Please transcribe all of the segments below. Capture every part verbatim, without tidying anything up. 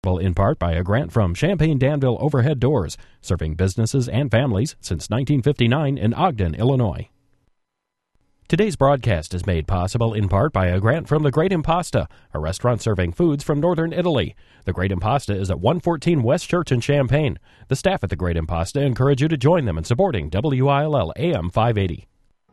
In part by a grant from Champaign-Danville Overhead Doors, serving businesses and families since nineteen fifty-nine in Ogden, Illinois. Today's broadcast is made possible in part by a grant from the Great Impasta, a restaurant serving foods from northern Italy. The Great Impasta is at one fourteen West Church in Champaign. The staff at the Great Impasta encourage you to join them in supporting W I L L A M five eighty.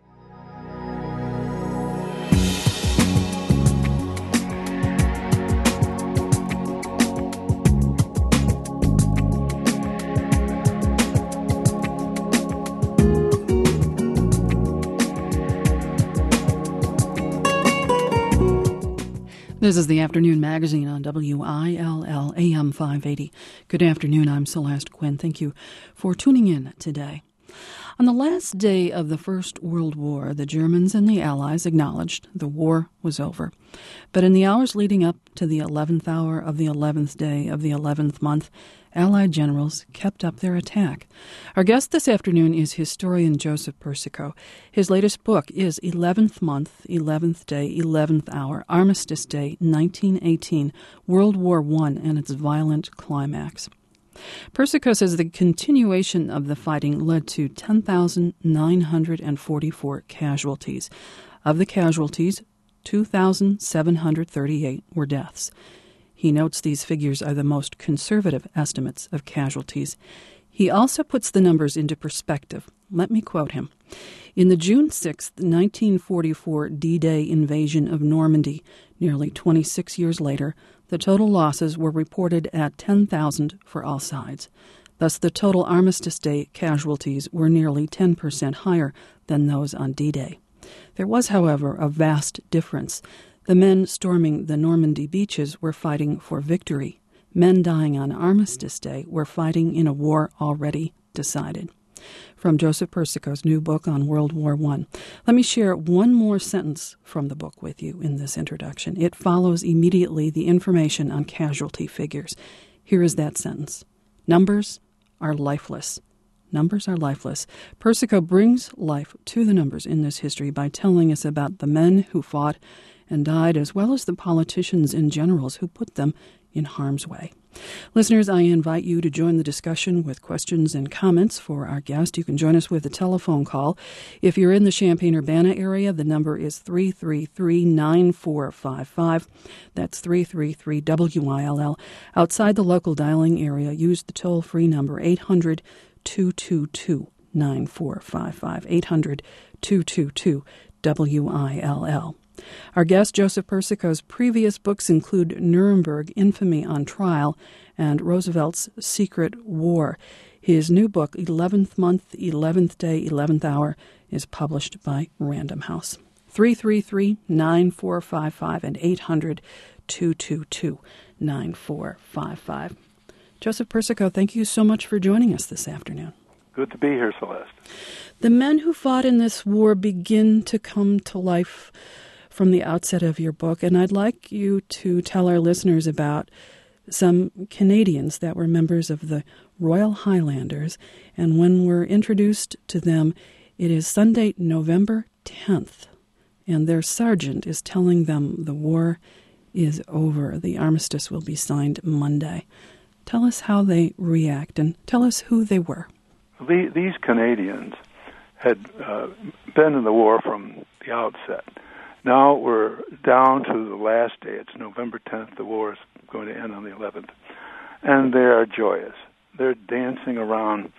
This is the Afternoon Magazine on W I L L A M five eighty. Good afternoon, I'm Celeste Quinn. Thank you for tuning in today. On the last day of the First World War, the Germans and the Allies acknowledged the war was over. But in the hours leading up to the eleventh hour of the eleventh day of the eleventh month, Allied generals kept up their attack. Our guest this afternoon is historian Joseph Persico. His latest book is eleventh Month, eleventh Day, eleventh Hour, Armistice Day, nineteen eighteen, World War One and its Violent Climax. Persico says the continuation of the fighting led to ten thousand nine hundred forty-four casualties. Of the casualties, two thousand seven hundred thirty-eight were deaths. He notes these figures are the most conservative estimates of casualties. He also puts the numbers into perspective. Let me quote him. In the June sixth, nineteen forty-four D-Day invasion of Normandy, nearly twenty-six years later, the total losses were reported at ten thousand for all sides. Thus, the total Armistice Day casualties were nearly ten percent higher than those on D-Day. There was, however, a vast difference. The men storming the Normandy beaches were fighting for victory. Men dying on Armistice Day were fighting in a war already decided. From Joseph Persico's new book on World War One. Let me share one more sentence from the book with you in this introduction. It follows immediately the information on casualty figures. Here is that sentence. Numbers are lifeless. Numbers are lifeless. Persico brings life to the numbers in this history by telling us about the men who fought and died, as well as the politicians and generals who put them in harm's way. Listeners, I invite you to join the discussion with questions and comments for our guest. You can join us with a telephone call. If you're in the Champaign-Urbana area, the number is three three three, nine four five five. That's three three three W I L L. Outside the local dialing area, use the toll-free number eight hundred, two two two, nine four five five, eight hundred, two two two, W I L L. Our guest, Joseph Persico's previous books include Nuremberg, Infamy on Trial, and Roosevelt's Secret War. His new book, eleventh Month, eleventh Day, eleventh Hour, is published by Random House. three three three, nine four five five and eight hundred, two two two, nine four five five. Joseph Persico, thank you so much for joining us this afternoon. Good to be here, Celeste. The men who fought in this war begin to come to life from the outset of your book, and I'd like you to tell our listeners about some Canadians that were members of the Royal Highlanders, and when we're introduced to them, it is Sunday, November tenth, and their sergeant is telling them the war is over. The armistice will be signed Monday. Tell us how they react, and tell us who they were. The, these Canadians had uh, been in the war from the outset. Now we're down to the last day. It's November tenth. The war is going to end on the eleventh. And they are joyous. They're dancing around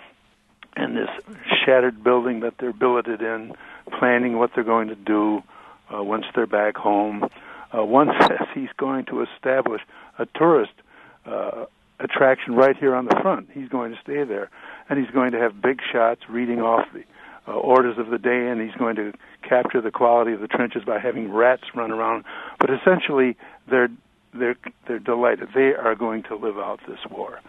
in this shattered building that they're billeted in, planning what they're going to do uh, once they're back home. Uh, one says he's going to establish a tourist uh, attraction right here on the front. He's going to stay there. And he's going to have big shots reading off the Uh, orders of the day, and he's going to capture the quality of the trenches by having rats run around. But essentially, they're they're they're delighted. They are going to live out this war.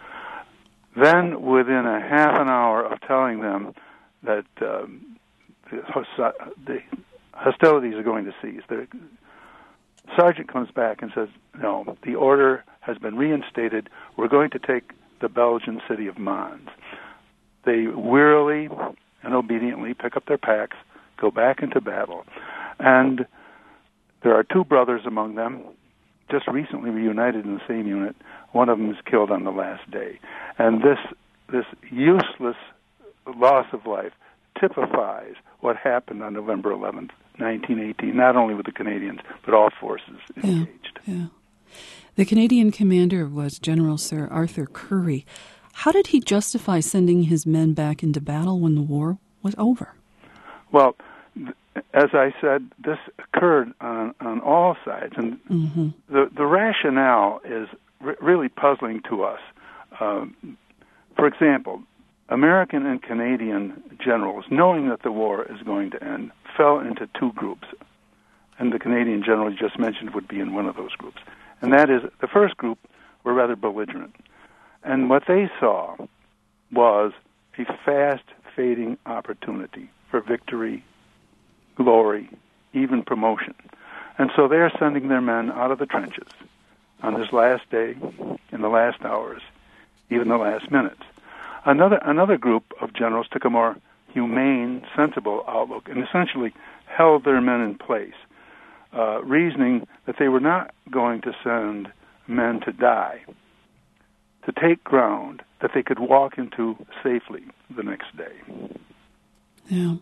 Then, within a half an hour of telling them that um, the, the hostilities are going to cease, the sergeant comes back and says, "No, the order has been reinstated. We're going to take the Belgian city of Mons." They wearily and obediently pick up their packs, go back into battle. And there are two brothers among them, just recently reunited in the same unit. One of them is killed on the last day. And this this useless loss of life typifies what happened on November eleventh, nineteen eighteen, not only with the Canadians, but all forces engaged. Yeah, yeah. The Canadian commander was General Sir Arthur Currie. How did he justify sending his men back into battle when the war was over? Well, as I said, this occurred on, on all sides, and mm-hmm. the, the rationale is r- really puzzling to us. Um, for example, American and Canadian generals, knowing that the war is going to end, fell into two groups, and the Canadian general you just mentioned would be in one of those groups. And that is, the first group were rather belligerent. And what they saw was a fast-fading opportunity for victory, glory, even promotion. And so they're sending their men out of the trenches on this last day, in the last hours, even the last minutes. Another another group of generals took a more humane, sensible outlook and essentially held their men in place, uh, reasoning that they were not going to send men to die, to take ground that they could walk into safely the next day. Yeah.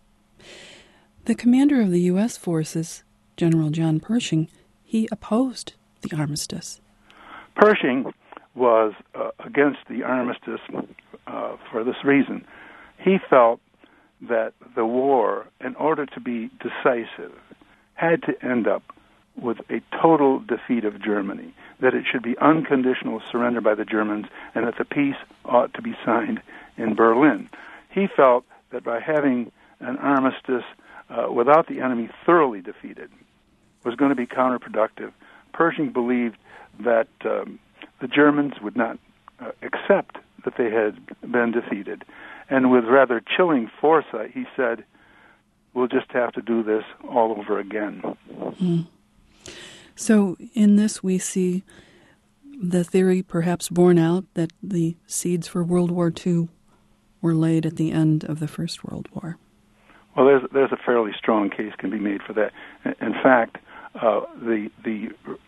The commander of the U S forces, General John Pershing, he opposed the armistice. Pershing was uh, against the armistice uh, for this reason. He felt that the war, in order to be decisive, had to end up with a total defeat of Germany, that it should be unconditional surrender by the Germans, and that the peace ought to be signed in Berlin. He felt that by having an armistice uh, without the enemy thoroughly defeated was going to be counterproductive. Pershing believed that um, the Germans would not uh, accept that they had been defeated. And with rather chilling foresight, he said, we'll just have to do this all over again. Mm. So in this we see the theory perhaps borne out that the seeds for World War Two were laid at the end of the First World War. Well, there's there's a fairly strong case can be made for that. In fact, uh, the the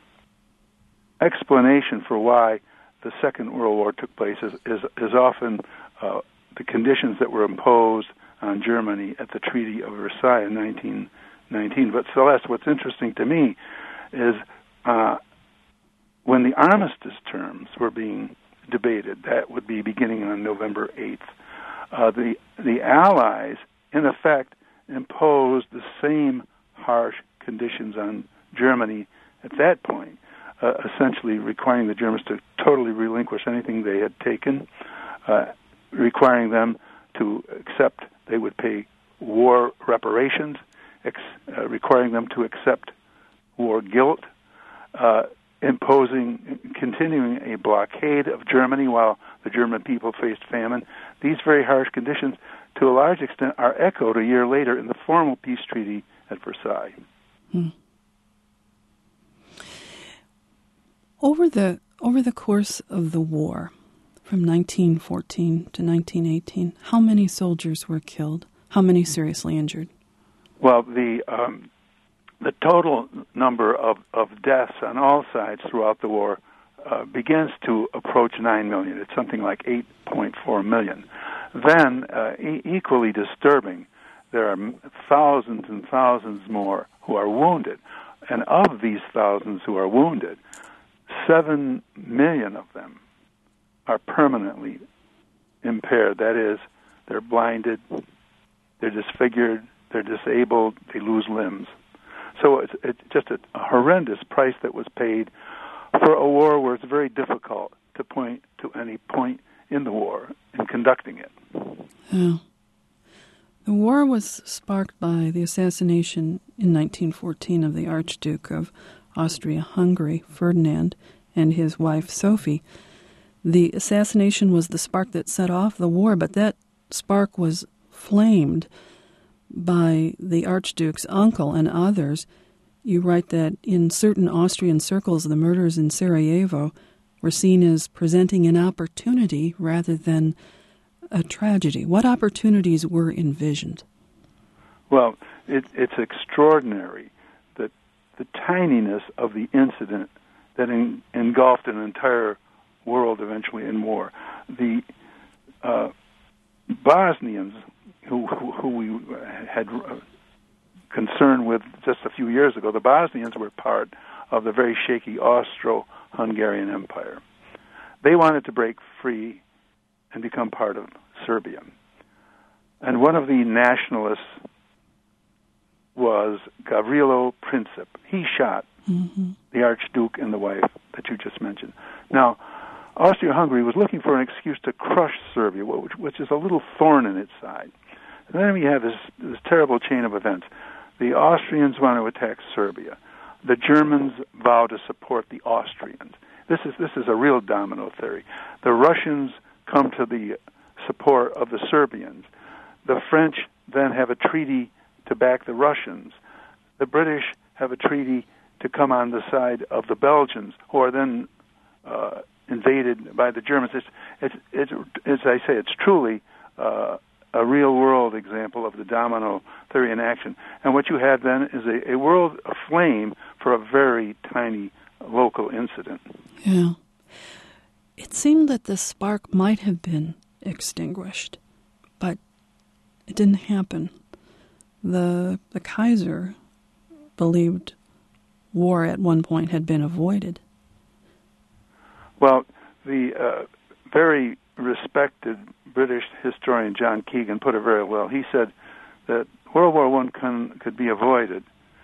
explanation for why the Second World War took place is is, is often uh, the conditions that were imposed on Germany at the Treaty of Versailles in nineteen nineteen. But Celeste, what's interesting to me is uh, when the armistice terms were being debated, that would be beginning on November eighth, uh, the the Allies, in effect, imposed the same harsh conditions on Germany at that point, uh, essentially requiring the Germans to totally relinquish anything they had taken, uh, requiring them to accept they would pay war reparations, ex- uh, requiring them to accept war guilt, uh, imposing, continuing a blockade of Germany while the German people faced famine. These very harsh conditions, to a large extent, are echoed a year later in the formal peace treaty at Versailles. Hmm. Over the over the course of the war, from nineteen fourteen to nineteen eighteen, how many soldiers were killed? How many seriously injured? Well, the um, the total number of, of deaths on all sides throughout the war uh, begins to approach nine million. It's something like eight point four million. Then, uh, e- equally disturbing, there are thousands and thousands more who are wounded. And of these thousands who are wounded, seven million of them are permanently impaired. That is, they're blinded, they're disfigured, they're disabled, they lose limbs. So it's, it's just a, a horrendous price that was paid for a war where it's very difficult to point to any point in the war in conducting it. Yeah. The war was sparked by the assassination in nineteen fourteen of the Archduke of Austria-Hungary, Ferdinand, and his wife, Sophie. The assassination was the spark that set off the war, but that spark was flamed by the Archduke's uncle and others. You write that in certain Austrian circles, the murders in Sarajevo were seen as presenting an opportunity rather than a tragedy. What opportunities were envisioned? Well, it, it's extraordinary that the tininess of the incident that en- engulfed an entire world eventually in war. The uh, Bosnians, who, who, who we had uh, concern with just a few years ago, the Bosnians were part of the very shaky Austro-Hungarian Empire. They wanted to break free and become part of Serbia. And one of the nationalists was Gavrilo Princip. He shot mm-hmm. the Archduke and the wife that you just mentioned. Now, Austria-Hungary was looking for an excuse to crush Serbia, which, which is a little thorn in its side. And then we have this, this terrible chain of events. The Austrians want to attack Serbia. The Germans vow to support the Austrians. This is this is a real domino theory. The Russians come to the support of the Serbians. The French then have a treaty to back the Russians. The British have a treaty to come on the side of the Belgians, who are then uh, invaded by the Germans. It's, it's, it's, as I say, it's truly uh, a real-world example of the domino theory in action. And what you have then is a, a world aflame for a very tiny local incident. Yeah. It seemed that the spark might have been extinguished, but it didn't happen. The the Kaiser believed war at one point had been avoided. Well, the uh, very respected British historian John Keegan put it very well. He said that World War One can, could be avoided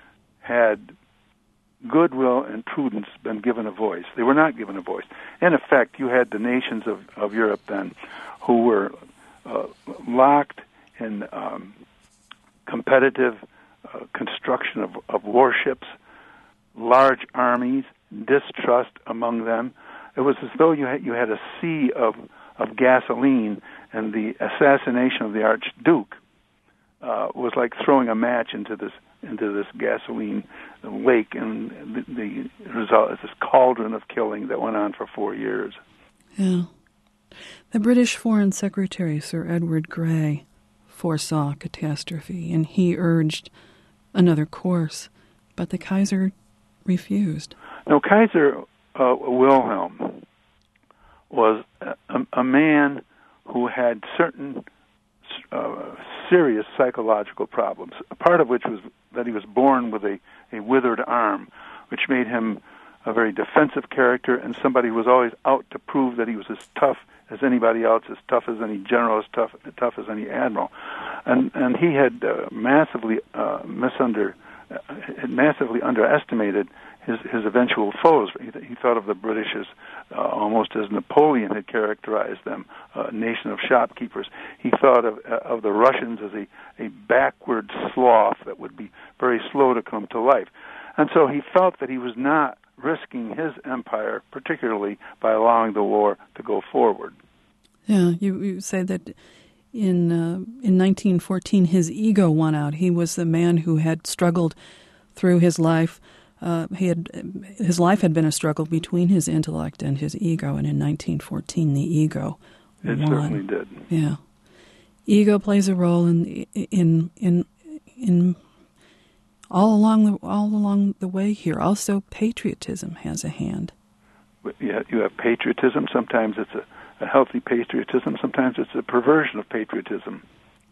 had goodwill and prudence been given a voice. They were not given a voice. In effect, you had the nations of, of Europe then who were uh, locked in um, competitive uh, construction of, of warships, large armies, distrust among them. It was as though you had, you had a sea of, of gasoline, and the assassination of the Archduke uh, was like throwing a match into this into this gasoline lake, and the, the result is this cauldron of killing that went on for four years. Yeah. The British Foreign Secretary, Sir Edward Grey, foresaw catastrophe, and he urged another course, but the Kaiser refused. No, Kaiser uh, Wilhelm was a, a man who had certain uh, serious psychological problems, a part of which was that he was born with a, a withered arm, which made him a very defensive character and somebody who was always out to prove that he was as tough as anybody else, as tough as any general, as tough, tough as any admiral. And and he had uh, massively uh, misunder, uh, massively underestimated his his eventual foes. He, he thought of the British as uh, almost as Napoleon had characterized them, a nation of shopkeepers. He thought of uh, of the Russians as a, a backward sloth that would be very slow to come to life. And so he felt that he was not risking his empire, particularly by allowing the war to go forward. Yeah, you, you say that in uh, in nineteen fourteen his ego won out. He was the man who had struggled through his life. Uh, he had his life had been a struggle between his intellect and his ego, and in nineteen fourteen the ego it won. certainly did. Yeah, ego plays a role in in in in all along the all along the way here. Also, patriotism has a hand. Yeah, you have patriotism. Sometimes it's a, a healthy patriotism. Sometimes it's a perversion of patriotism.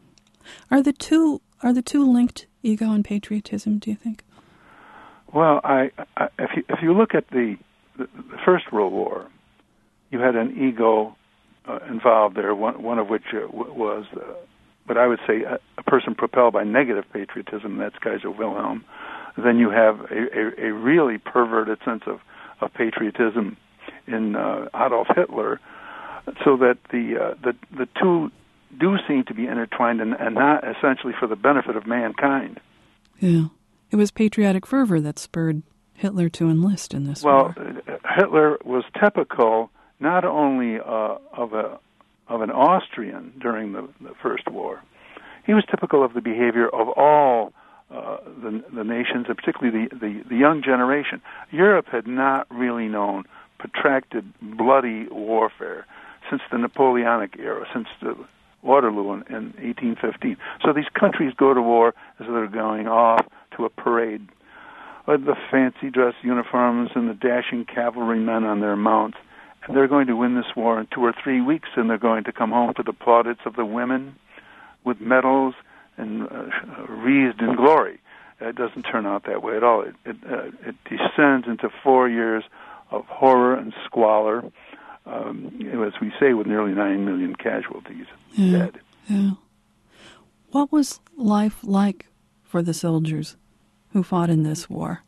Are the two are the two linked, ego and patriotism? Do you think? Well, I, I if you if you look at the, the, the First World War, you had an ego uh, involved there. One one of which uh, w- was, uh, what I would say, a, a person propelled by negative patriotism. That's Kaiser Wilhelm. Then you have a, a, a really perverted sense of, of patriotism in uh, Adolf Hitler, so that the uh, the the two do seem to be intertwined, and, and not essentially for the benefit of mankind. Yeah. It was patriotic fervor that spurred Hitler to enlist in this well, war. Well, Hitler was typical not only uh, of a of an Austrian during the, the First War. He was typical of the behavior of all uh, the, the nations, and particularly the, the, the young generation. Europe had not really known protracted, bloody warfare since the Napoleonic era, since the Waterloo in, in eighteen fifteen. So these countries go to war as though they're going off to a parade. with the fancy dress uniforms and the dashing cavalrymen on their mounts. And they're going to win this war in two or three weeks, and they're going to come home to the plaudits of the women with medals and uh, wreathed in glory. It doesn't turn out that way at all. It, it, uh, it descends into four years of horror and squalor, um, as we say, with nearly nine million casualties yeah, dead. Yeah. What was life like for the soldiers who fought in this war?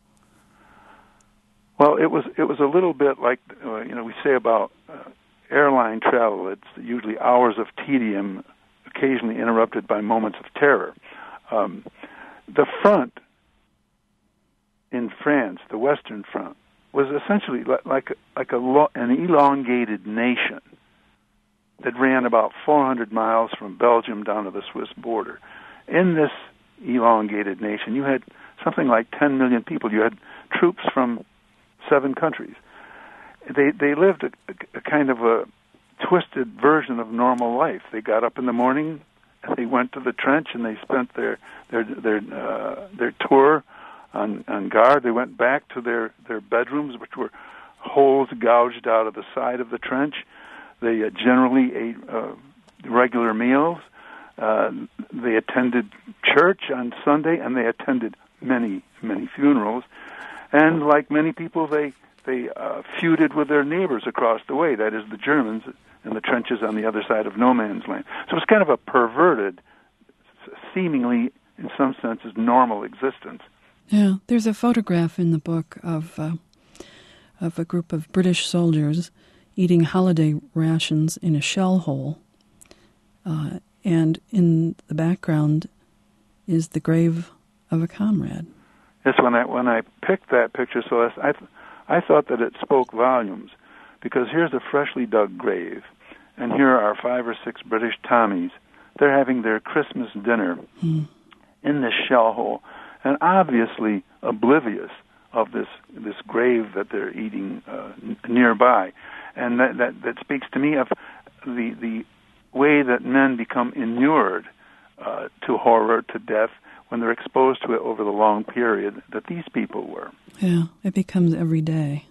Well, it was it was a little bit like uh, you know we say about uh, airline travel. It's usually hours of tedium, occasionally interrupted by moments of terror. Um, the front in France, the Western Front, was essentially like like a lo- an elongated nation that ran about four hundred miles from Belgium down to the Swiss border. In this elongated nation, you had something like ten million people. You had troops from seven countries. They they lived a, a kind of a twisted version of normal life. They got up in the morning, and they went to the trench, and they spent their their their uh, their tour on on guard. They went back to their their bedrooms, which were holes gouged out of the side of the trench. They uh, generally ate uh, regular meals. Uh, they attended church on Sunday, and they attended many many funerals. And like many people, they they uh, feuded with their neighbors across the way, that is, the Germans in the trenches on the other side of no man's land. So it's kind of a perverted, seemingly, in some senses, normal existence. Yeah, there's a photograph in the book of uh, of a group of British soldiers eating holiday rations in a shell hole, uh, and in the background is the grave of a comrade. Yes, when I when I picked that picture, Celeste, I th- I thought that it spoke volumes, because here's a freshly dug grave, and here are five or six British Tommies. They're having their Christmas dinner mm. in this shell hole, and obviously oblivious of this this grave that they're eating uh, n- nearby, and that, that that speaks to me of the the way that men become inured uh, to horror, to death, when they're exposed to it over the long period that these people were. Yeah, it becomes every day.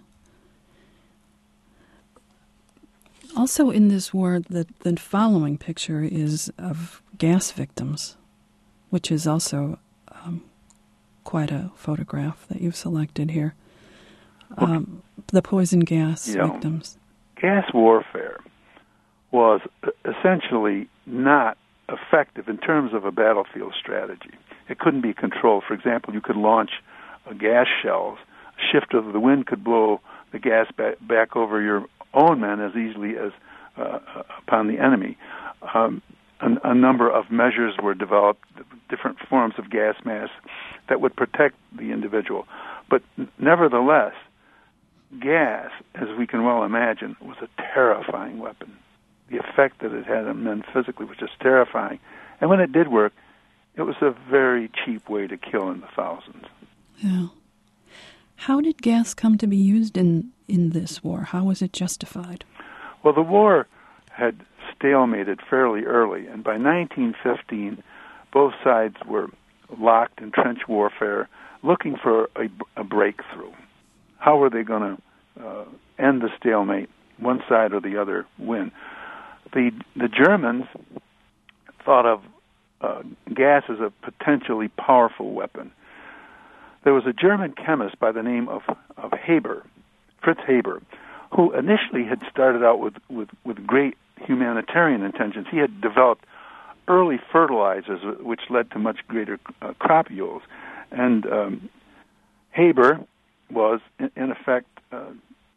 Also in this war, the, the following picture is of gas victims, which is also um, quite a photograph that you've selected here. Um, the poison gas you know, victims. Gas warfare was essentially not effective in terms of a battlefield strategy. It couldn't be controlled. For example, you could launch uh, gas shells. A shift of the wind could blow the gas back, back over your own men as easily as uh, upon the enemy. Um, a, a number of measures were developed, different forms of gas masks that would protect the individual. But nevertheless, gas, as we can well imagine, was a terrifying weapon. The effect that it had on men physically was just terrifying. And when it did work, it was a very cheap way to kill in the thousands. Yeah. How did gas come to be used in, in this war? How was it justified? Well, the war had stalemated fairly early, and by nineteen fifteen, both sides were locked in trench warfare, looking for a, a breakthrough. How were they going to uh, end the stalemate, one side or the other win? The, the Germans thought of Uh, gas is a potentially powerful weapon. There was a German chemist by the name of, of Haber, Fritz Haber, who initially had started out with, with, with great humanitarian intentions. He had developed early fertilizers, which led to much greater uh, crop yields. And um, Haber was, in, in effect, uh,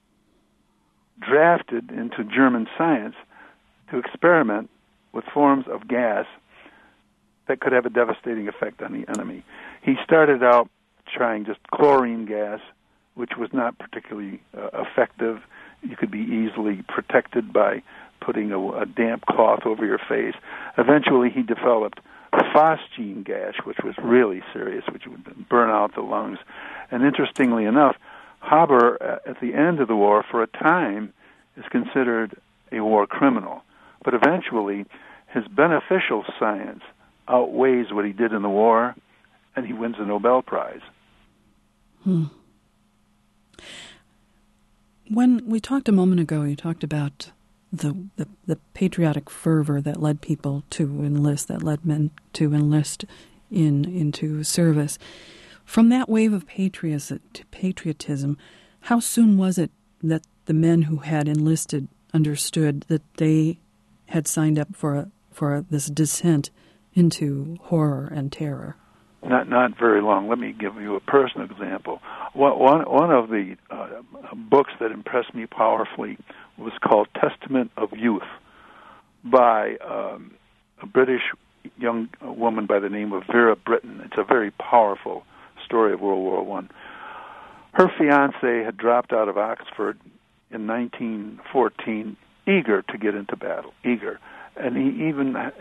drafted into German science to experiment with forms of gas that could have a devastating effect on the enemy. He started out trying just chlorine gas, which was not particularly uh, effective. You could be easily protected by putting a, a damp cloth over your face. Eventually, he developed phosgene gas, which was really serious, which would burn out the lungs. And interestingly enough, Haber, at the end of the war, for a time, is considered a war criminal. But eventually, his beneficial science outweighs what he did in the war, and he wins the Nobel Prize. Hmm. When we talked a moment ago, you talked about the, the the patriotic fervor that led people to enlist, that led men to enlist in into service. From that wave of patriotism, patriotism, how soon was it that the men who had enlisted understood that they had signed up for a, for this descent into horror and terror? Not not very long. Let me give you a personal example. One one, one of the uh, books that impressed me powerfully was called Testament of Youth by um, a British young woman by the name of Vera Brittain. It's a very powerful story of World War One. Her fiancé had dropped out of Oxford in nineteen fourteen, eager to get into battle, eager, and he even uh,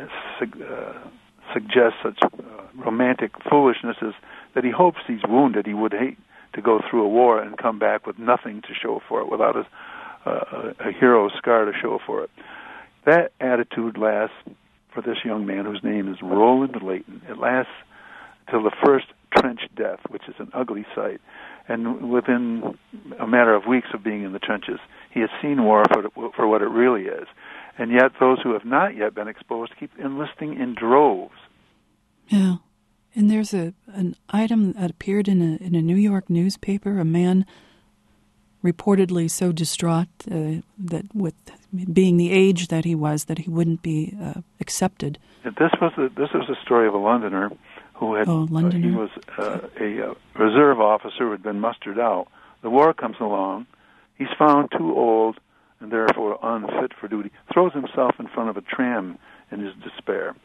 suggests such uh, romantic foolishnesses that he hopes he's wounded. He would hate to go through a war and come back with nothing to show for it, without a, uh, a hero scar to show for it. That attitude lasts for this young man, whose name is Roland Leighton. It lasts till the first trench death, which is an ugly sight. And within a matter of weeks of being in the trenches, he has seen war for, for what it really is. And yet those who have not yet been exposed keep enlisting in droves. Yeah. And there's a an item that appeared in a in a New York newspaper, a man reportedly so distraught uh, that with being the age that he was, that he wouldn't be uh, accepted. This was a, this was a story of a Londoner who had, oh, Londoner. Uh, he was uh, a uh, reserve officer who had been mustered out. The war comes along. He's found too old and therefore unfit for duty. Throws himself in front of a tram in his despair.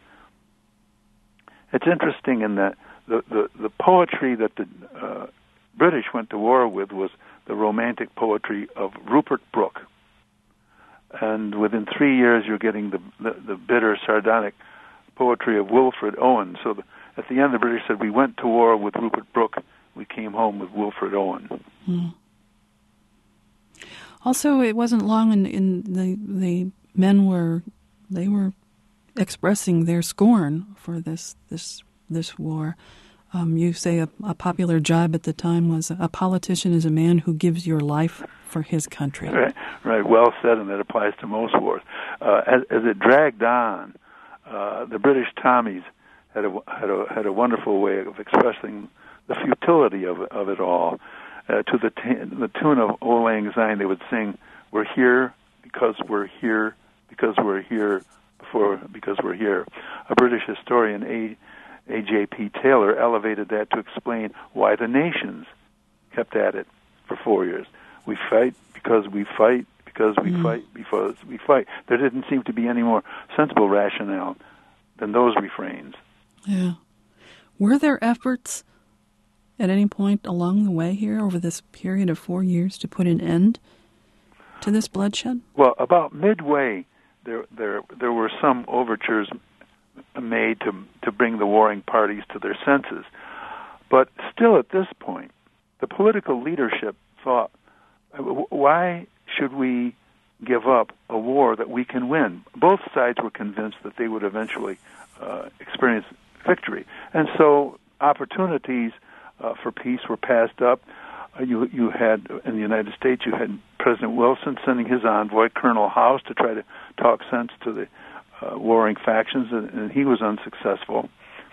It's interesting in that the, the, the poetry that the uh, British went to war with was the romantic poetry of Rupert Brooke. And within three years, you're getting the, the, the bitter, sardonic poetry of Wilfred Owen. So the, at the end, the British said, we went to war with Rupert Brooke, we came home with Wilfred Owen. Mm. Also, it wasn't long in, in the the men were they were expressing their scorn for this this this war. Um, you say a, a popular jibe at the time was a politician is a man who gives your life for his country. Right, right. Well said, and that applies to most wars. Uh, as, as it dragged on, uh, the British Tommies had a had a had a wonderful way of expressing the futility of of it all. Uh, to the t- the tune of Auld Lang Syne, they would sing, "We're here because we're here because we're here before because we're here." A British historian, A. A J P Taylor, elevated that to explain why the nations kept at it for four years. We fight because we fight because we mm. fight because we fight. There didn't seem to be any more sensible rationale than those refrains. Yeah. Were there efforts at any point along the way here over this period of four years to put an end to this bloodshed? Well, about midway, there there there were some overtures made to to bring the warring parties to their senses. But still at this point, the political leadership thought, why should we give up a war that we can win? Both sides were convinced that they would eventually uh, experience victory. And so opportunities Uh, for peace were passed up. Uh, you you had, in the United States, you had President Wilson sending his envoy, Colonel House, to try to talk sense to the uh, warring factions, and, and he was unsuccessful.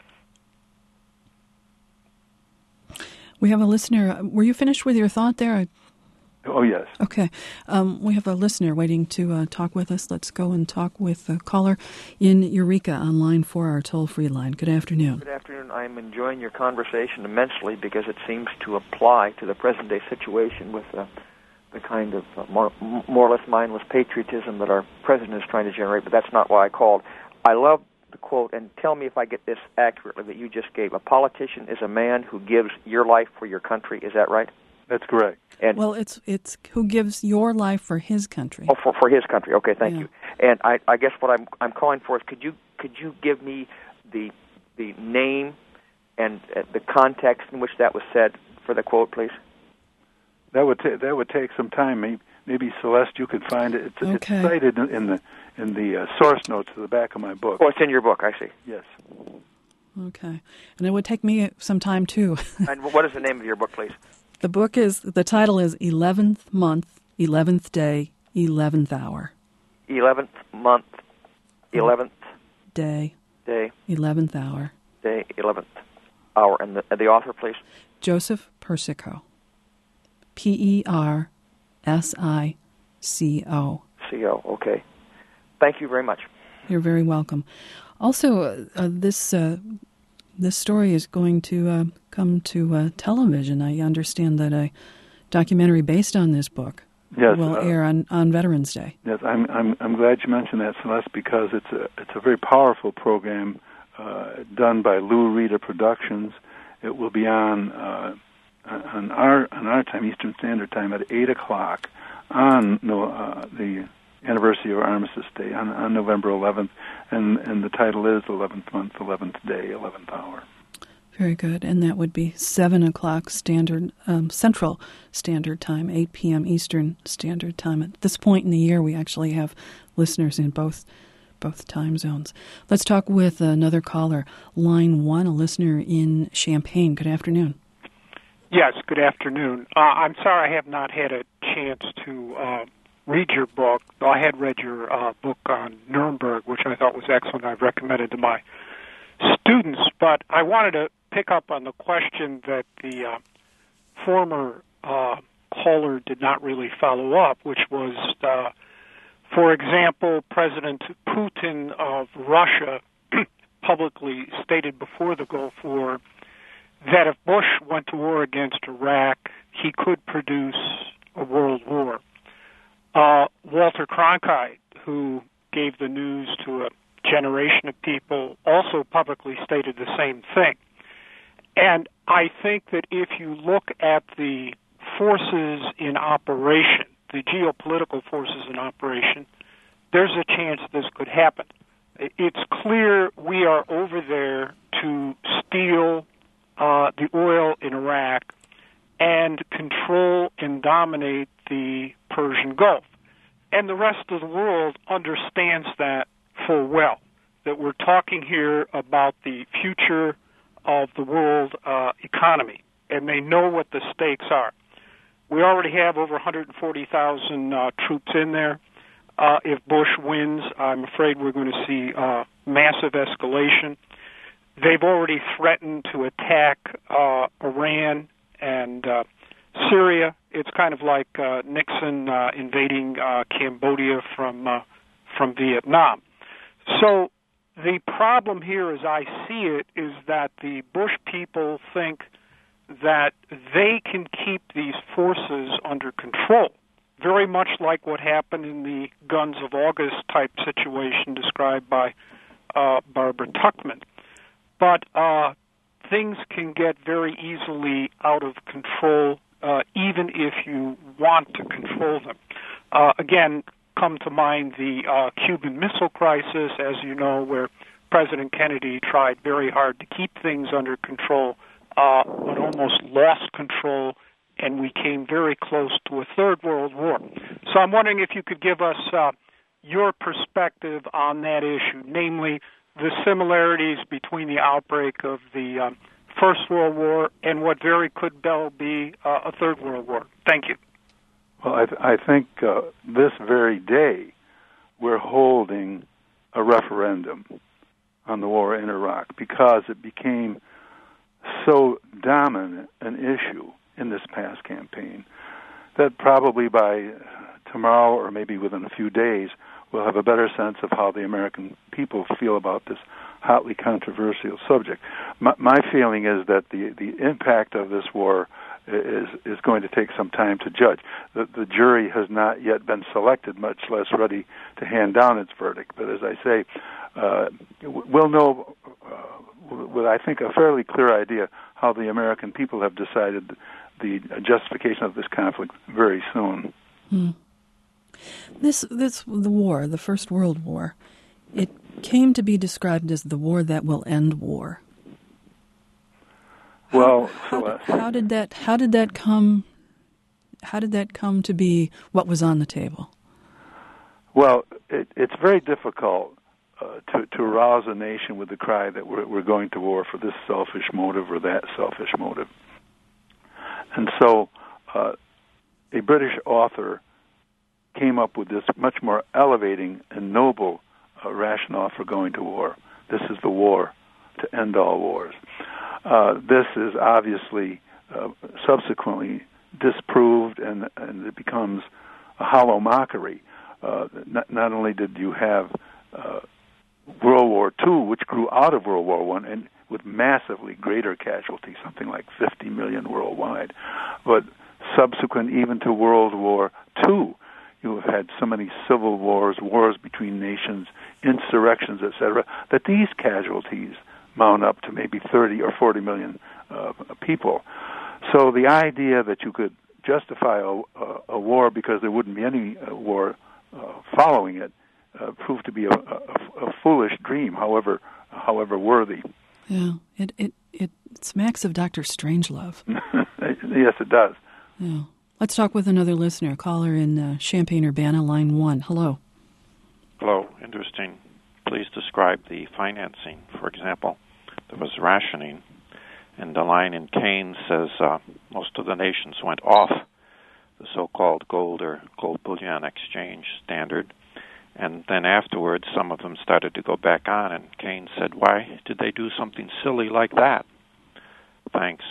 We have a listener. Were you finished with your thought there? Oh, yes. Okay. Um, we have a listener waiting to uh, talk with us. Let's go and talk with a caller in Eureka on line four, our toll-free line. Good afternoon. Good afternoon. I'm enjoying your conversation immensely because it seems to apply to the present-day situation with uh, the kind of uh, more, more or less mindless patriotism that our president is trying to generate, but that's not why I called. I love the quote, and tell me if I get this accurately, that you just gave. A politician is a man who gives your life for your country. Is that right? That's correct. And well, it's it's who gives your life for his country. Oh, for for his country. Okay, thank yeah. you. And I, I guess what I'm I'm calling for is could you could you give me the the name and uh, the context in which that was said for the quote, please? That would ta- that would take some time. Maybe, maybe Celeste, you could find it. It's, okay. it's cited in the in the uh, source notes at the back of my book. Oh, it's in your book. I see. Yes. Okay, and it would take me some time too. And what is the name of your book, please? The book is, the title is eleventh Month, eleventh Day, eleventh Hour. eleventh Month, eleventh Day, Day, eleventh Hour. Day, eleventh Hour. And the, and the author, please? Joseph Persico. P E R S I C O. C O, okay. Thank you very much. You're very welcome. Also, uh, uh, this uh, this story is going to uh, come to uh, television. I understand that a documentary based on this book yes, will uh, air on, on Veterans Day. Yes, I'm I'm I'm glad you mentioned that, Celeste, because it's a it's a very powerful program uh, done by Lou Rita Productions. It will be on uh, on our on our time, Eastern Standard Time, at eight o'clock on no, uh, the anniversary of Armistice Day on, on November eleventh, and and the title is eleventh Month, eleventh Day, eleventh Hour. Very good, and that would be seven o'clock Standard um, Central Standard Time, eight p.m. Eastern Standard Time. At this point in the year, we actually have listeners in both both time zones. Let's talk with another caller, line one, a listener in Champaign. Good afternoon. Yes, good afternoon. Uh, I'm sorry I have not had a chance to uh, read your book. I had read your uh, book on Nuremberg, which I thought was excellent. I've recommended to my students, but I wanted to pick up on the question that the uh, former uh, caller did not really follow up, which was, uh, for example, President Putin of Russia publicly stated before the Gulf War that if Bush went to war against Iraq, he could produce a world war. Uh, Walter Cronkite, who gave the news to a generation of people, also publicly stated the same thing. And I think that if you look at the forces in operation, the geopolitical forces in operation, there's a chance this could happen. It's clear we are over there to steal uh, the oil in Iraq and control and dominate the Persian Gulf. And the rest of the world understands that full well, that we're talking here about the future of the world uh, economy, and they know what the stakes are. We already have over one hundred forty thousand uh, troops in there. Uh, if Bush wins, I'm afraid we're going to see uh, massive escalation. They've already threatened to attack uh, Iran and uh, Syria. It's kind of like uh, Nixon uh, invading uh, Cambodia from uh, from Vietnam. So the problem here, as I see it, is that the Bush people think that they can keep these forces under control, very much like what happened in the Guns of August type situation described by uh, Barbara Tuchman. But uh, things can get very easily out of control, uh, even if you want to control them. Uh, again, come to mind the uh, Cuban Missile Crisis, as you know, where President Kennedy tried very hard to keep things under control, uh, but almost lost control, and we came very close to a third world war. So I'm wondering if you could give us uh, your perspective on that issue, namely the similarities between the outbreak of the um, First World War and what very could well be uh, a third world war. Thank you. Well, I, th- I think uh, this very day we're holding a referendum on the war in Iraq because it became so dominant an issue in this past campaign that probably by tomorrow or maybe within a few days we'll have a better sense of how the American people feel about this hotly controversial subject. My, my feeling is that the, the impact of this war is is going to take some time to judge. The, the jury has not yet been selected, much less ready to hand down its verdict. But as I say, uh, we'll know uh, with, I think, a fairly clear idea how the American people have decided the justification of this conflict very soon. Hmm. This, this, the war, the First World War, it came to be described as the war that will end war. Well, how, Celeste, how, how did that? How did that come? How did that come to be? What was on the table? Well, it, it's very difficult uh, to to arouse a nation with the cry that we're, we're going to war for this selfish motive or that selfish motive. And so uh, a British author came up with this much more elevating and noble uh, rationale for going to war. This is the war to end all wars. Uh, this is obviously uh, subsequently disproved, and, and it becomes a hollow mockery. Uh, not, not only did you have uh, World War Two, which grew out of World War One, and with massively greater casualties, something like fifty million worldwide, but subsequent even to World War Two, you have had so many civil wars, wars between nations, insurrections, et cetera, that these casualties mount up to maybe thirty or forty million uh, people. So the idea that you could justify a, a, a war because there wouldn't be any uh, war uh, following it uh, proved to be a, a, a foolish dream, however however worthy. Yeah, it it it smacks of Doctor Strangelove. Yes, it does. Yeah. Let's talk with another listener. Caller in uh, Champaign-Urbana, line one. Hello. Hello. Interesting. Please describe the financing. For example, there was rationing, and the line in Keynes says uh, most of the nations went off the so-called gold or gold bullion exchange standard, and then afterwards some of them started to go back on, and Keynes said, why did they do something silly like that? Thanks.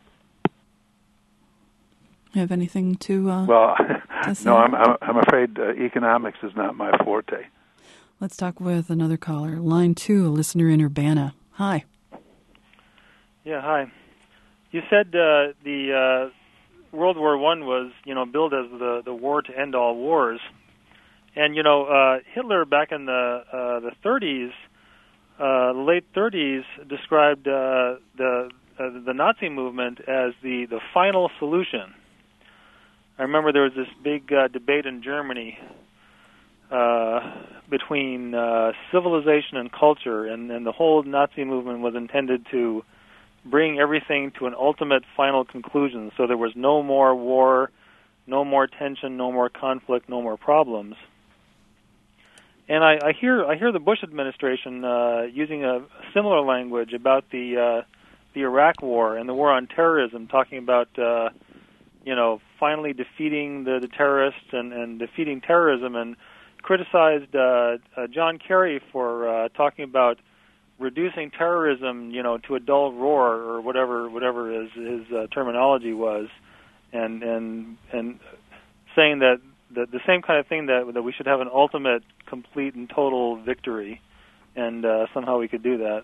You have anything to uh, Well, to say? no, I'm, I'm afraid uh, economics is not my forte. Let's talk with another caller. Line two, a listener in Urbana. Hi. Yeah, hi. You said uh, the uh, World War One was, you know, billed as the, the war to end all wars. And, you know, uh, Hitler back in the uh, the thirties, uh, late thirties, described uh, the uh, the Nazi movement as the, the final solution. I remember there was this big uh, debate in Germany uh, between uh, civilization and culture, and, and the whole Nazi movement was intended to bring everything to an ultimate final conclusion. So there was no more war, no more tension, no more conflict, no more problems. And I, I hear I hear the Bush administration uh, using a similar language about the uh, the Iraq War and the war on terrorism, talking about uh, you know finally defeating the, the terrorists and, and defeating terrorism, and criticized uh, uh, John Kerry for uh, talking about reducing terrorism, you know, to a dull roar or whatever whatever his his uh, terminology was, and and and saying that. The, the same kind of thing that that we should have an ultimate, complete, and total victory, and uh, somehow we could do that.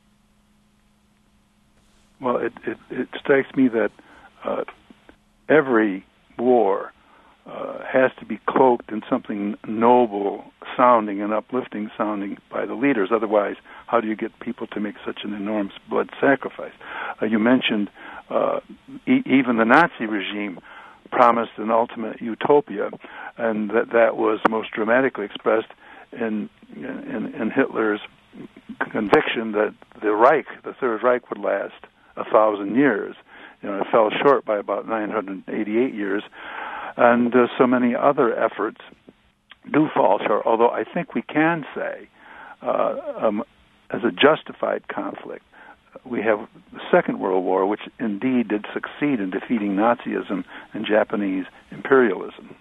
Well, it, it, it strikes me that uh, every war uh, has to be cloaked in something noble sounding and uplifting sounding by the leaders. Otherwise, how do you get people to make such an enormous blood sacrifice? Uh, you mentioned uh, e- even the Nazi regime promised an ultimate utopia, and that that was most dramatically expressed in, in in Hitler's conviction that the Reich, the Third Reich, would last a thousand years. You know, it fell short by about nine hundred eighty-eight years, and uh, so many other efforts do fall short. Although I think we can say, uh, um, as a justified conflict, we have the Second World War, which indeed did succeed in defeating Nazism and Japanese imperialism.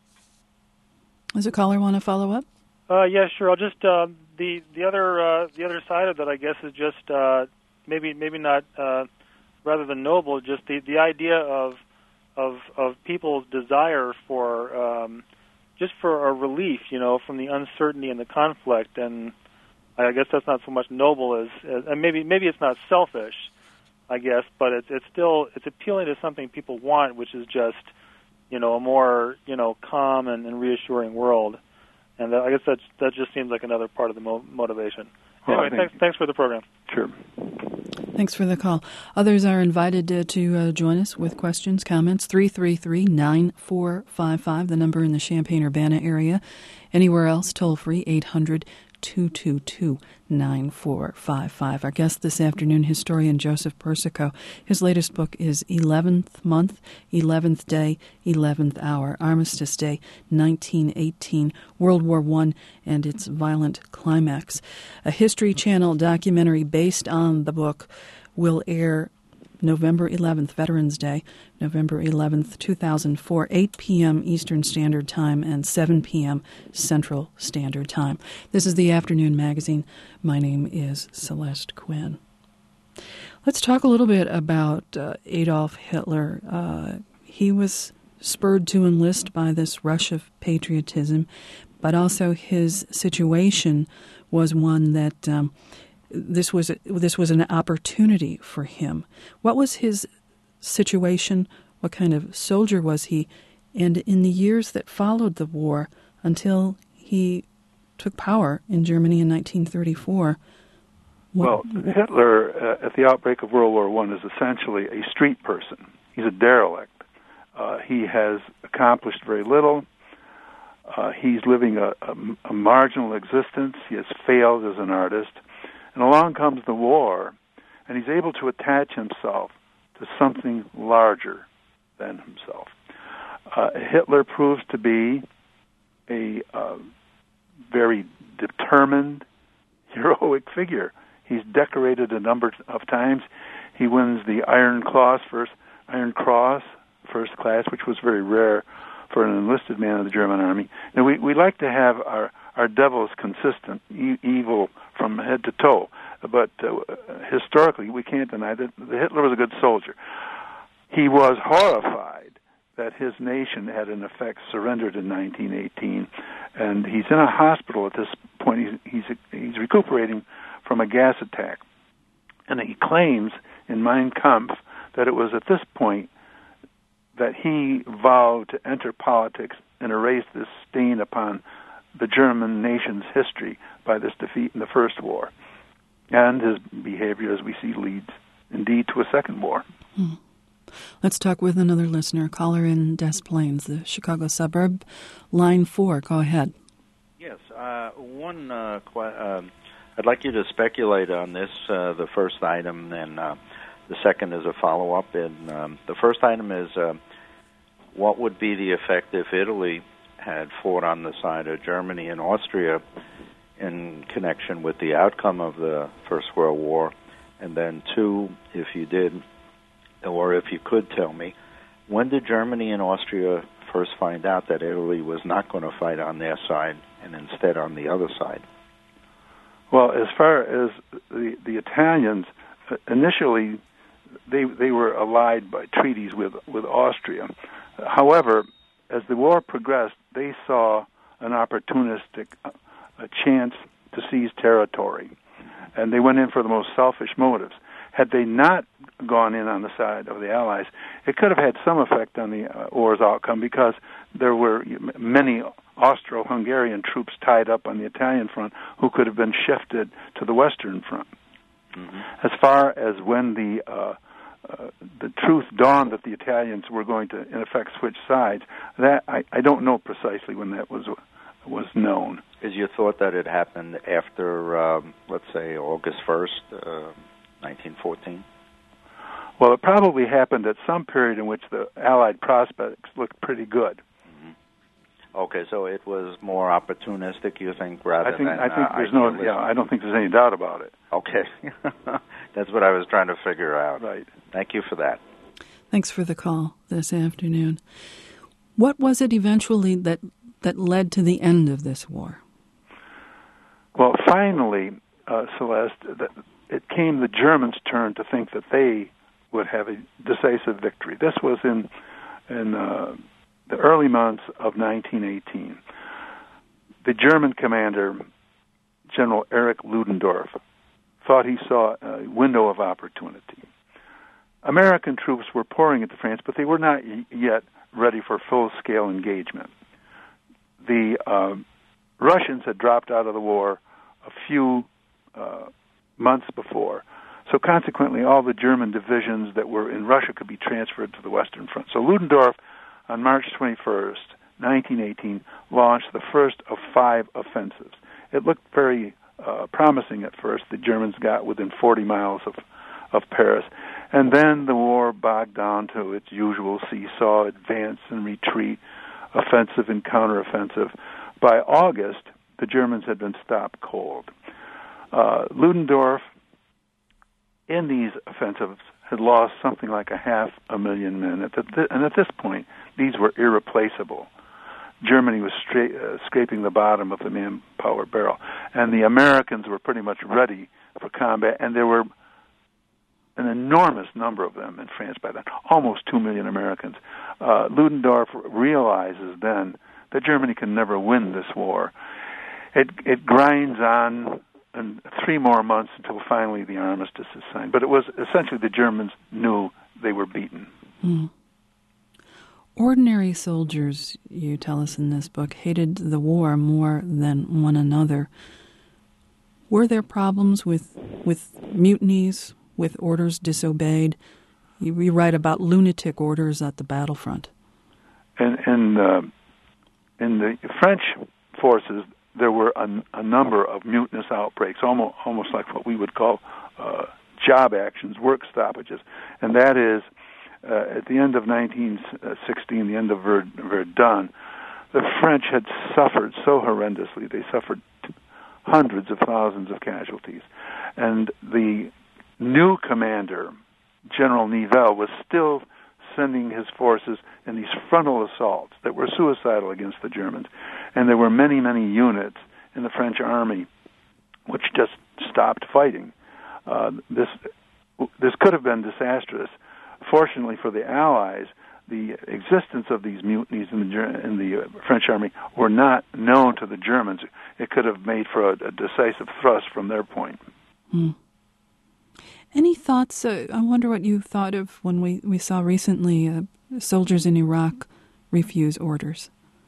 Does a caller want to follow up? Uh, yeah, sure. I'll just uh, the the other uh, the other side of that, I guess, is just uh, maybe maybe not uh, rather than noble, just the, the idea of of of people's desire for um, just for a relief, you know, from the uncertainty and the conflict. And I guess that's not so much noble as, as and maybe maybe it's not selfish, I guess, but it's it's still it's appealing to something people want, which is just, you know, a more, you know, calm and, and reassuring world. And that, I guess that's, that just seems like another part of the mo- motivation. Well, anyway, thanks, thanks for the program. Sure. Thanks for the call. Others are invited uh, to uh, join us with questions, comments. three three three, nine four five five, the number in the Champaign-Urbana area. Anywhere else, toll free, eight hundred, two two two, nine four five five. Our guest this afternoon, historian Joseph Persico. His latest book is eleventh Month, eleventh Day, eleventh Hour, Armistice Day, nineteen eighteen, World War One, and its violent climax. A History Channel documentary based on the book will air November eleventh, Veterans Day, November eleventh, two thousand four, eight p.m. Eastern Standard Time and seven p.m. Central Standard Time. This is the Afternoon Magazine. My name is Celeste Quinn. Let's talk a little bit about uh, Adolf Hitler. Uh, he was spurred to enlist by this rush of patriotism, but also his situation was one that um, this was this was an opportunity for him. What was his situation? What kind of soldier was he? And in the years that followed the war, until he took power in Germany in nineteen thirty-four. Well, Hitler, uh, at the outbreak of World War One, is essentially a street person. He's a derelict. Uh, he has accomplished very little. Uh, he's living a, a, a marginal existence. He has failed as an artist. And along comes the war, and he's able to attach himself to something larger than himself. Uh, Hitler proves to be a uh, very determined, heroic figure. He's decorated a number of times. He wins the Iron Cross first, Iron Cross first class, which was very rare for an enlisted man of the German army. Now, we, we like to have our, our devils consistent, e- evil from head to toe. But uh, historically, we can't deny that Hitler was a good soldier. He was horrified that his nation had, in effect, surrendered in nineteen eighteen. And he's in a hospital at this point. He's, he's, he's recuperating from a gas attack. And he claims in Mein Kampf that it was at this point that he vowed to enter politics and erase this stain upon the German nation's history by this defeat in the First War. And his behavior, as we see, leads indeed to a second war. Hmm. Let's talk with another listener. Caller in Des Plaines, the Chicago suburb. Line four, go ahead. Yes, uh, one, uh, qu- uh, I'd like you to speculate on this, uh, the first item, and uh, the second is a follow-up. And um, the first item is, uh, what would be the effect if Italy had fought on the side of Germany and Austria in connection with the outcome of the First World War? And then two, if you did, or if you could tell me, when did Germany and Austria first find out that Italy was not going to fight on their side and instead on the other side? Well, as far as the, the Italians, initially they they were allied by treaties with, with Austria. However, as the war progressed, they saw an opportunistic a chance to seize territory, and they went in for the most selfish motives. Had they not gone in on the side of the Allies, it could have had some effect on the uh, war's outcome, because there were many Austro-Hungarian troops tied up on the Italian front who could have been shifted to the Western front. Mm-hmm. As far as when the uh, uh, the truth dawned that the Italians were going to, in effect, switch sides, that I, I don't know precisely when that was was known. Is your thought that it happened after, um, let's say, August first, uh, nineteen fourteen? Well, it probably happened at some period in which the Allied prospects looked pretty good. Mm-hmm. Okay, so it was more opportunistic, you think, rather I think, than I think uh, there's no. Yeah, I don't think there's any doubt about it. Okay, that's what I was trying to figure out. Right. Thank you for that. Thanks for the call this afternoon. What was it eventually that that led to the end of this war? Well, finally, uh, Celeste, it came the Germans' turn to think that they would have a decisive victory. This was in in uh, the early months of nineteen eighteen. The German commander, General Erich Ludendorff, thought he saw a window of opportunity. American troops were pouring into France, but they were not y- yet ready for full-scale engagement. The uh, Russians had dropped out of the war a few uh, months before, so consequently all the German divisions that were in Russia could be transferred to the Western Front. So Ludendorff, on March twenty-first, nineteen eighteen, launched the first of five offensives. It looked very uh, promising at first. The Germans got within forty miles of, of Paris, and then the war bogged down to its usual seesaw, advance and retreat, offensive and counteroffensive. By August, the Germans had been stopped cold. Uh, Ludendorff, in these offensives, had lost something like a half a million men. At the, and at this point, these were irreplaceable. Germany was stra- uh, scraping the bottom of the manpower barrel, and the Americans were pretty much ready for combat, and there were an enormous number of them in France by then, almost two million Americans. Uh, Ludendorff realizes then that Germany can never win this war. It it grinds on and three more months until finally the armistice is signed. But it was essentially the Germans knew they were beaten. Mm. Ordinary soldiers, you tell us in this book, hated the war more than one another. Were there problems with with mutinies, with orders disobeyed? You, you write about lunatic orders at the battlefront. And, and uh, in the French forces, there were a, a number of mutinous outbreaks, almost, almost like what we would call uh, job actions, work stoppages. And that is, uh, at the end of nineteen sixteen, the end of Verdun, the French had suffered so horrendously. They suffered hundreds of thousands of casualties. And the new commander, General Nivelle, was still sending his forces in these frontal assaults that were suicidal against the Germans. And there were many, many units in the French army which just stopped fighting. Uh, this this could have been disastrous. Fortunately for the Allies, the existence of these mutinies in the, in the French army were not known to the Germans. It could have made for a, a decisive thrust from their point. Hmm. Any thoughts? Uh, I wonder what you thought of when we, we saw recently uh, soldiers in Iraq refuse orders.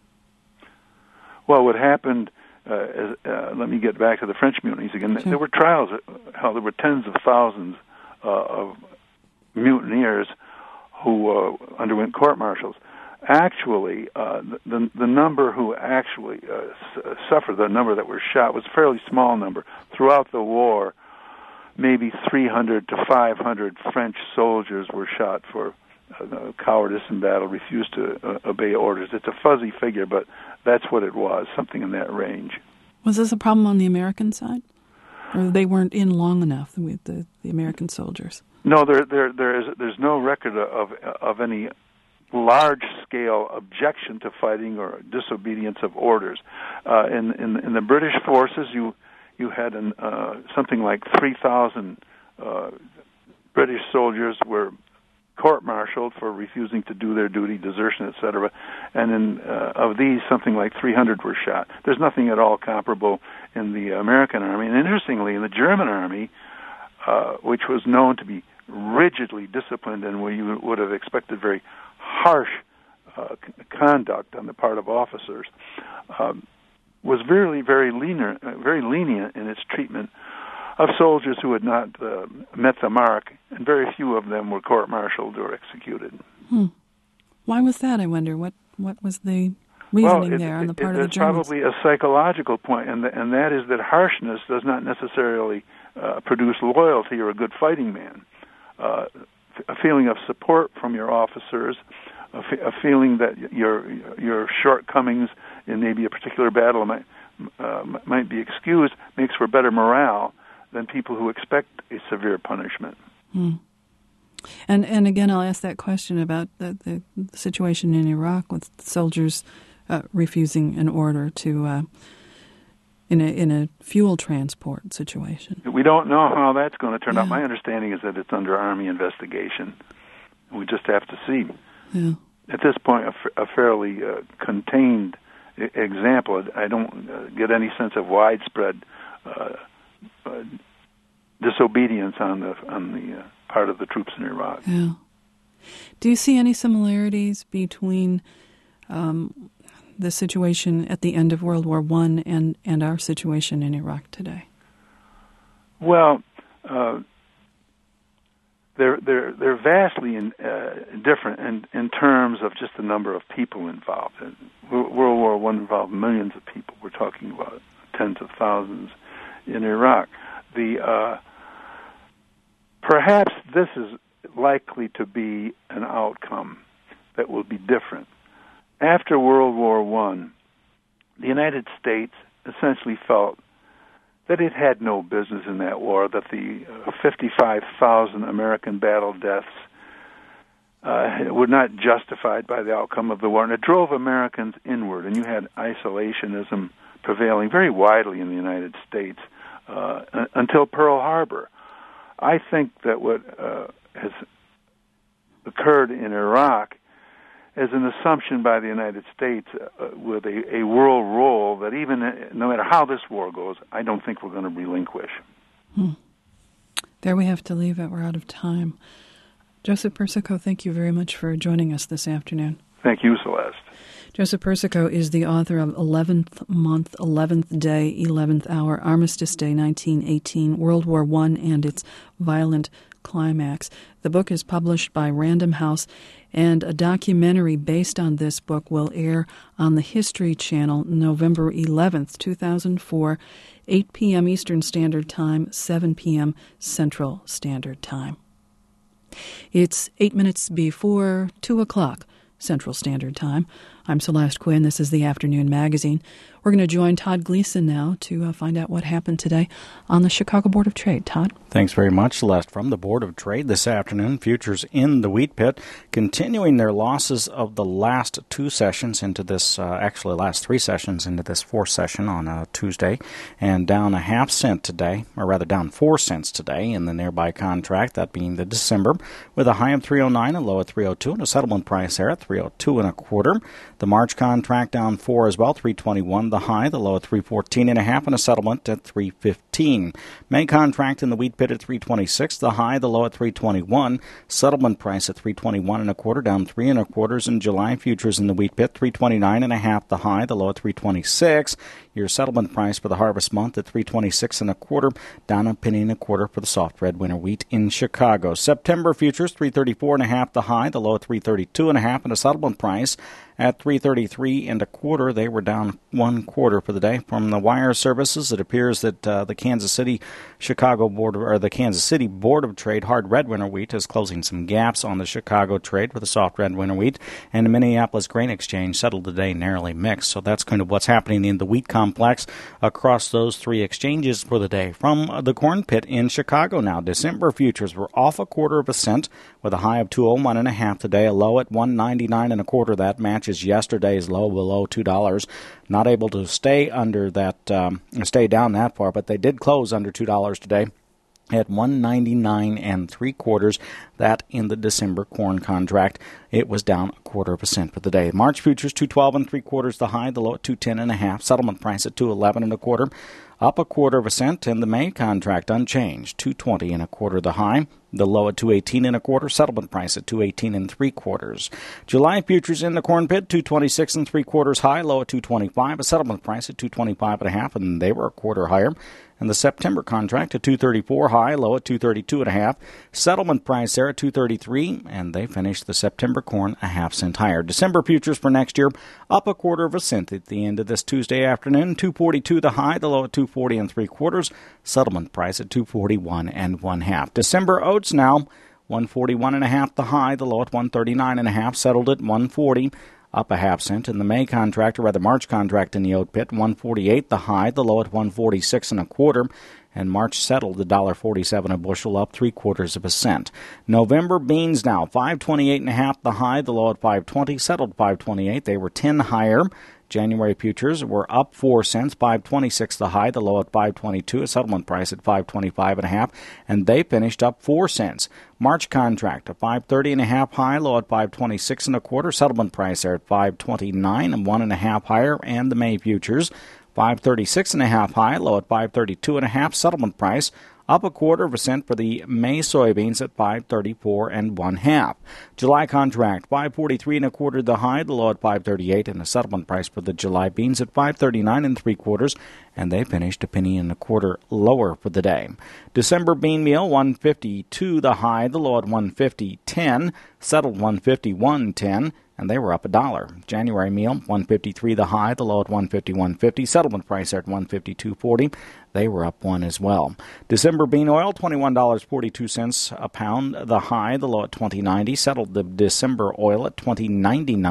Well, what happened, uh, is, uh, let me get back to the French mutinies again. Sure. There were trials, how there were tens of thousands uh, of mutineers who uh, underwent court-martials. Actually, uh, the, the number who actually uh, suffered, the number that were shot, was a fairly small number. Throughout the war, maybe three hundred to five hundred French soldiers were shot for uh, cowardice in battle, refused to uh, obey orders. It's a fuzzy figure, but that's what it was, something in that range. Was this a problem on the American side? Or they weren't in long enough with the, the American soldiers? No, there, there, there is, there's no record of of any large-scale objection to fighting or disobedience of orders. Uh, in, in in the British forces, you you had an, uh, something like three thousand uh, British soldiers were court-martialed for refusing to do their duty, desertion, et cetera. And in, uh, of these, something like three hundred were shot. There's nothing at all comparable in the American army. And interestingly, in the German army, uh, which was known to be rigidly disciplined and where you would have expected very harsh uh, c- conduct on the part of officers, um, was very, very lenient, uh, very lenient in its treatment of soldiers who had not uh, met the mark, and very few of them were court-martialed or executed. Hmm. Why was that, I wonder? What what was the reasoning well, it, there on the it, part it, of the Germans? There's probably a psychological point, and, the, and that is that harshness does not necessarily uh, produce loyalty or a good fighting man. Uh, a feeling of support from your officers, a, f- a feeling that your your shortcomings in maybe a particular battle might uh, might be excused, makes for better morale than people who expect a severe punishment. Hmm. And and again, I'll ask that question about the, the situation in Iraq with soldiers uh, refusing an order to uh, in a in a fuel transport situation. We don't know how that's going to turn yeah. out. My understanding is that it's under Army investigation. We just have to see. Yeah. At this point, a, f- a fairly uh, contained I- example. I don't uh, get any sense of widespread uh, uh, disobedience on the on the uh, part of the troops in Iraq. Yeah. Do you see any similarities between um, the situation at the end of World War One and, and our situation in Iraq today? Well, uh, they're they're they're vastly in, uh, different in, in terms of just the number of people involved. World War One involved millions of people. We're talking about tens of thousands in Iraq. The uh, perhaps this is likely to be an outcome that will be different. After World War One, the United States essentially felt that it had no business in that war, that the uh, fifty-five thousand American battle deaths uh, were not justified by the outcome of the war, and it drove Americans inward, and you had isolationism prevailing very widely in the United States uh, until Pearl Harbor. I think that what uh, has occurred in Iraq is an assumption by the United States uh, with a, a world role that even uh, no matter how this war goes, I don't think we're going to relinquish. Hmm. There we have to leave it. We're out of time. Joseph Persico, thank you very much for joining us this afternoon. Thank you, Celeste. Joseph Persico is the author of eleventh Month, eleventh Day, eleventh Hour, Armistice Day nineteen eighteen, World War One and its Violent Climax. The book is published by Random House, and a documentary based on this book will air on the History Channel November eleventh, two thousand four, eight p.m. Eastern Standard Time, seven p.m. Central Standard Time. It's eight minutes before two o'clock Central Standard Time. I'm Celeste Quinn. This is the Afternoon Magazine. We're going to join Todd Gleason now to uh, find out what happened today on the Chicago Board of Trade. Todd? Thanks very much, Celeste. From the Board of Trade this afternoon, futures in the wheat pit continuing their losses of the last two sessions into this, uh, actually last three sessions into this fourth session on a Tuesday, and down a half cent today, or rather down four cents today in the nearby contract, that being the December, with a high of three oh nine, a low of three oh two, and a settlement price there at three oh two and a quarter. The March contract down four as well, three twenty-one the high, the low at three fourteen and a half, and a settlement at three fifteen. May contract in the wheat pit at three twenty-six, the high, the low at three twenty-one, settlement price at three twenty-one and a quarter, down three and a quarters. In July futures in the wheat pit, three twenty-nine and a half, the high, the low at three twenty-six. Your settlement price for the harvest month at three twenty-six and a quarter, down a penny and a quarter for the soft red winter wheat in Chicago. September futures, three thirty-four and a half, the high, the low at three thirty-two and a half, and a settlement price at three thirty-three and a quarter. They were down one quarter for the day. From the wire services, it appears that uh, the Kansas City Chicago Board of, or the Kansas City Board of Trade hard red winter wheat is closing some gaps on the Chicago trade with the soft red winter wheat, and the Minneapolis Grain Exchange settled today narrowly mixed. So that's kind of what's happening in the wheat complex across those three exchanges for the day. From the corn pit in Chicago now, December futures were off a quarter of a cent with a high of two oh one and a half today, a low at one ninety-nine and a quarter. That matches yesterday's low below two dollars. Not able to stay under that, um, stay down that far, but they did close under two dollars today at one ninety-nine and three quarters. That in the December corn contract, it was down a quarter of a cent for the day. March futures two twelve and three quarters, the high, the low at two ten and a half. Settlement price at two eleven and a quarter, up a quarter of a cent. And the May contract unchanged, two twenty and a quarter, the high, the low at two eighteen and a quarter. Settlement price at two eighteen and three quarters. July futures in the corn pit, two twenty-six and three quarters high, low at two twenty-five. A settlement price at two twenty-five and a half, and they were a quarter higher. And the September contract at two thirty-four high, low at two thirty-two and a half. Settlement price there at two thirty-three, and they finished the September corn a half cent higher. December futures for next year up a quarter of a cent at the end of this Tuesday afternoon. two forty-two the high, the low at two forty and three quarters. Settlement price at two forty-one and one half. December oats now one forty-one and a half the high, the low at one thirty-nine and a half. Settled at one forty. Up a half cent. In the May contract, or rather March contract in the oat pit, one forty-eight the high, the low at one forty-six and a quarter. And March settled one dollar forty-seven a bushel, up three quarters of a cent. November beans now five twenty-eight and a half the high, the low at five twenty, settled five twenty-eight. They were ten higher. January futures were up four cents, five twenty-six the high, the low at five twenty-two, a settlement price at five twenty-five and a half, and they finished up four cents. March contract a five thirty and a half high, low at five twenty-six and a quarter, settlement price there at five twenty-nine and one and a half higher. And the May futures five thirty-six and a half high, low at five thirty-two and a half, settlement price up a quarter of a cent for the May soybeans at five thirty-four and one half. July contract five forty-three and a quarter the high, the low at five thirty-eight, and the settlement price for the July beans at five thirty-nine and three quarters, and they finished a penny and a quarter lower for the day. December bean meal one fifty-two the high, the low at one fifty ten, settled one fifty-one ten. And they were up a dollar. January meal, one fifty-three the high, the low at one fifty-one fifty. Settlement price at one fifty-two forty. They were up one as well. December bean oil, twenty-one dollars and forty-two cents a pound. The high, the low at twenty ninety. Settled the December oil at twenty ninety-nine.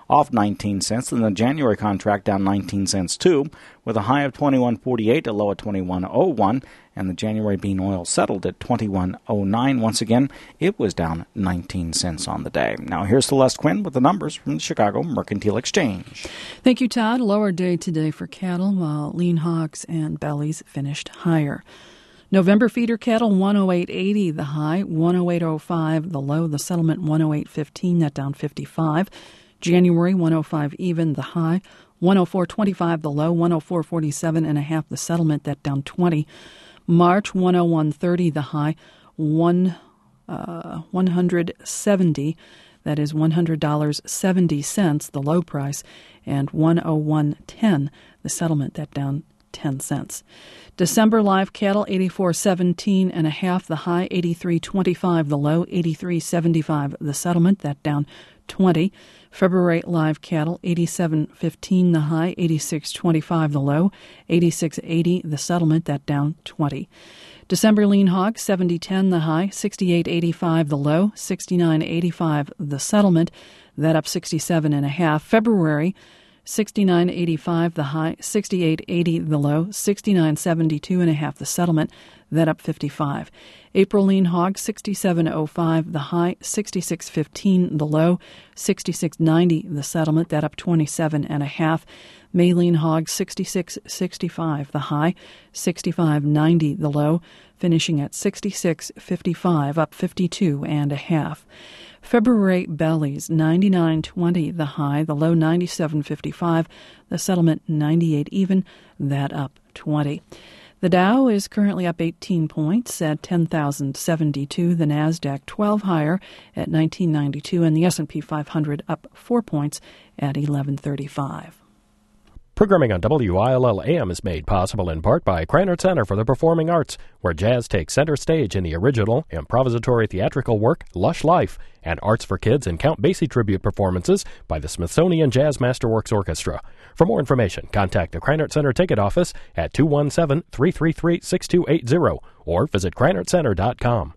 off nineteen cents. And the January contract down nineteen cents too, with a high of twenty-one forty-eight, a low of twenty-one oh one. And the January bean oil settled at twenty-one oh nine. Once again, it was down nineteen cents on the day. Now here's Celeste Quinn with the numbers from the Chicago Mercantile Exchange. Thank you, Todd. Lower day today for cattle, while lean hogs and bellies finished higher. November feeder cattle, one oh eight eighty the high, one oh eight oh five the low. The settlement, one oh eight fifteen, that down fifty-five. January, one oh five even the high, one oh four twenty-five the low, one oh four forty-seven and a half the settlement, that down twenty. March, one oh one thirty the high, one uh, one hundred seventy, that is one hundred dollars and seventy cents the low price, and one oh one ten the settlement, that down ten cents. December live cattle, eighty-four seventeen and a half the high, eighty-three twenty-five the low, eighty-three seventy-five the settlement, that down twenty. February live cattle, eighty-seven fifteen the high, eighty-six twenty-five the low, eighty-six eighty the settlement, that down twenty. December lean hog, seventy ten the high, sixty-eight eighty-five the low, sixty-nine eighty-five the settlement, that up sixty-seven and a half. February, sixty-nine eighty-five the high, sixty-eight eighty the low, sixty-nine seventy-two and a half the settlement, that up fifty-five. April lean hog, sixty-seven oh five the high, sixty-six fifteen the low, sixty-six ninety the settlement, that up twenty-seven and a half. May lean hog, sixty-six sixty-five the high, sixty-five ninety the low, finishing at sixty-six fifty-five, up fifty-two and a half. February bellies, ninety-nine twenty the high, the low ninety-seven fifty-five, the settlement ninety-eight even, that up twenty. The Dow is currently up eighteen points at ten thousand seventy-two, the Nasdaq twelve higher at nineteen ninety-two, and the S and P five hundred up four points at eleven thirty-five. Programming on W I L L A M is made possible in part by Krannert Center for the Performing Arts, where jazz takes center stage in the original, improvisatory theatrical work, Lush Life, and Arts for Kids and Count Basie tribute performances by the Smithsonian Jazz Masterworks Orchestra. For more information, contact the Krannert Center ticket office at two one seven, three three three, six two eight zero or visit krannert center dot com.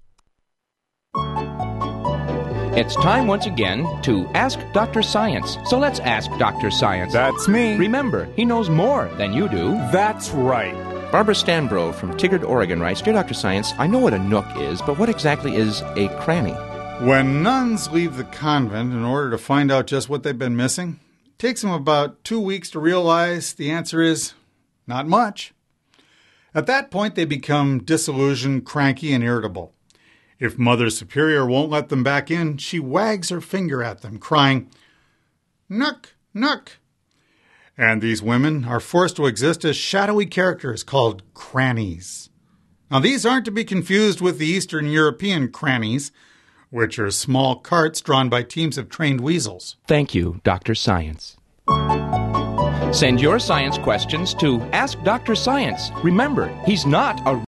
It's time once again to Ask Doctor Science. So let's ask Doctor Science. That's me. Remember, he knows more than you do. That's right. Barbara Stanbro from Tigard, Oregon writes, Dear Doctor Science, I know what a nook is, but what exactly is a cranny? When nuns leave the convent in order to find out just what they've been missing, it takes them about two weeks to realize the answer is not much. At that point, they become disillusioned, cranky, and irritable. If Mother Superior won't let them back in, she wags her finger at them, crying, "Nook, nook." And these women are forced to exist as shadowy characters called crannies. Now, these aren't to be confused with the Eastern European crannies, which are small carts drawn by teams of trained weasels. Thank you, Doctor Science. Send your science questions to Ask Doctor Science. Remember, he's not a